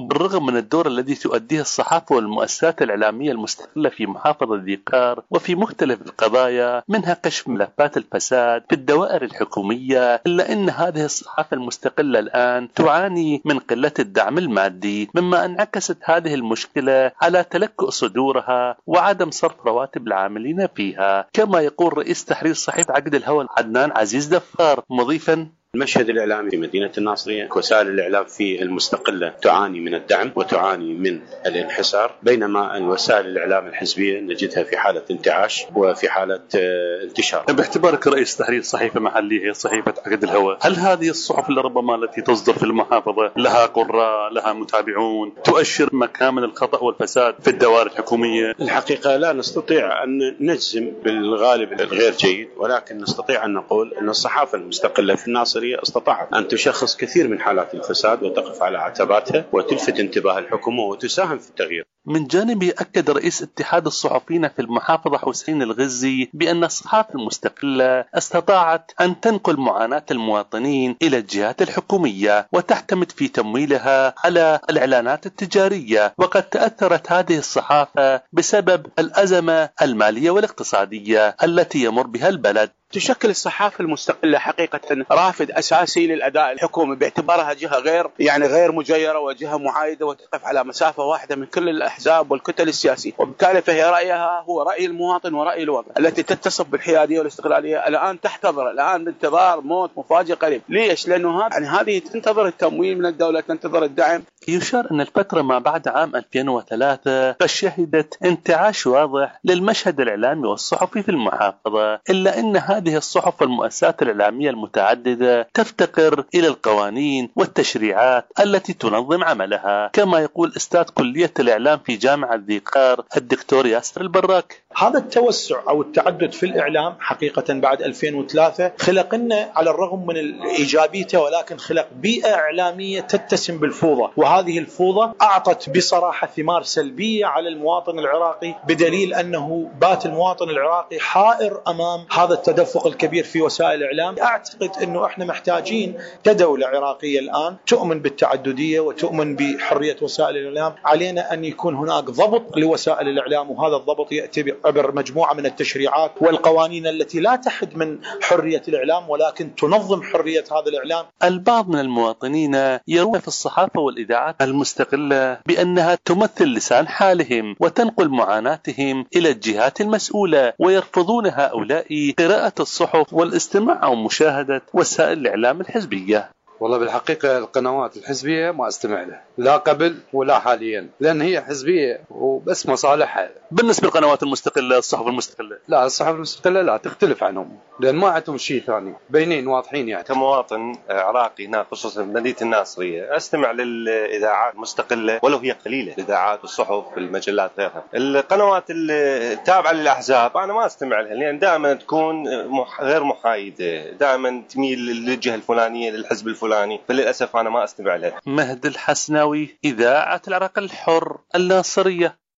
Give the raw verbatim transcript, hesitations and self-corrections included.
بالرغم من الدور الذي تؤديه الصحافة والمؤسسات الإعلامية المستقلة في محافظة ذي قار وفي مختلف القضايا منها كشف ملفات الفساد في الدوائر الحكومية، إلا أن هذه الصحافة المستقلة الآن تعاني من قلة الدعم المادي، مما انعكست هذه المشكلة على تلكؤ صدورها وعدم صرف رواتب العاملين فيها، كما يقول رئيس تحرير صحيفة عقد الهوى عدنان عزيز دفار مضيفا: المشهد الإعلامي في مدينة الناصرية، وسائل الإعلام في المستقلة تعاني من الدعم وتعاني من الانحسار، بينما الوسائل الإعلام الحزبية نجدها في حالة انتعاش وفي حالة انتشار. باعتبارك رئيس تحرير صحيفة محلية هي صحيفة عقد الهوى، هل هذه الصحف لربما التي تصدر في المحافظة لها قراء لها متابعون تؤشر مكامن الخطأ والفساد في الدوائر الحكومية؟ الحقيقة لا نستطيع أن نجزم بالغالب الغير جيد، ولكن نستطيع أن نقول أن الصحافة المستقلة في الناصرية استطاعت أن تشخص كثير من حالات الفساد وتقف على عتباتها وتلفت انتباه الحكومة وتساهم في التغيير. من جانبه أكد رئيس اتحاد الصحفيين في المحافظة حسين الغزي بأن الصحافة المستقلة استطاعت أن تنقل معاناة المواطنين إلى الجهات الحكومية وتعتمد في تمويلها على الإعلانات التجارية، وقد تأثرت هذه الصحافة بسبب الأزمة المالية والاقتصادية التي يمر بها البلد. تشكل الصحافة المستقلة حقيقة رافد أساسي للأداء الحكومي باعتبارها جهة غير يعني غير مجيرة وجهة معايدة وتقف على مسافة واحدة من كل الأحزاب والكتل السياسية، وبالتالي فهي رأيها هو رأي المواطن ورأي الوطن التي تتصف بالحيادية والاستقلالية. الآن تحتضر الآن بانتظار موت مفاجئ قريب. ليش؟ لأنه يعني هذه تنتظر التمويل من الدولة، تنتظر الدعم. يشار أن الفترة ما بعد عام ألفين وثلاثة قد شهدت انتعاش واضح للمشهد الإعلامي والصحفي في المحافظة، إلا أن هذه الصحف والمؤسسات الإعلامية المتعددة تفتقر إلى القوانين والتشريعات التي تنظم عملها، كما يقول أستاذ كلية الإعلام في جامعة ذي قار الدكتور ياسر البراك. هذا التوسع أو التعدد في الإعلام حقيقة بعد ألفين وثلاثة خلق لنا على الرغم من الإيجابية ولكن خلق بيئة إعلامية تتسم بالفوضى، وهذه الفوضى أعطت بصراحة ثمار سلبية على المواطن العراقي، بدليل أنه بات المواطن العراقي حائر أمام هذا التدفق الكبير في وسائل الإعلام. أعتقد أنه إحنا محتاجين كدولة عراقية الآن تؤمن بالتعددية وتؤمن بحرية وسائل الإعلام، علينا أن يكون هناك ضبط لوسائل الإعلام، وهذا الضبط يأتي عبر مجموعة من التشريعات والقوانين التي لا تحد من حرية الإعلام ولكن تنظم حرية هذا الإعلام. البعض من المواطنين يرون في الصحافة والإذاعات المستقلة بأنها تمثل لسان حالهم وتنقل معاناتهم إلى الجهات المسؤولة، ويرفضون هؤلاء قراءة الصحف والاستماع أو مشاهدة وسائل الإعلام الحزبية. والله بالحقيقة القنوات الحزبية ما استمع لها، لا قبل ولا حاليا، لأن هي حزبية وبس مصالحها. بالنسبة للقنوات المستقلة الصحف المستقلة لا، الصحف المستقلة لا تختلف عنهم، لأن ما عندهم شيء ثاني، بينين واضحين. يعني كمواطن عراقي هنا خصوصا مدينة الناصرية أستمع للإذاعات المستقلة ولو هي قليلة، الإذاعات والصحف المجلات غيرها. القنوات التابعة للأحزاب أنا ما أستمع لها، لأن دائما تكون غير محايدة، دائما تميل للجهة الفلانية للحزب الفلاني، فللأسف أنا ما أستمع لها. مهد الحسناوي، إذاعة العراق الحر، الناصرية.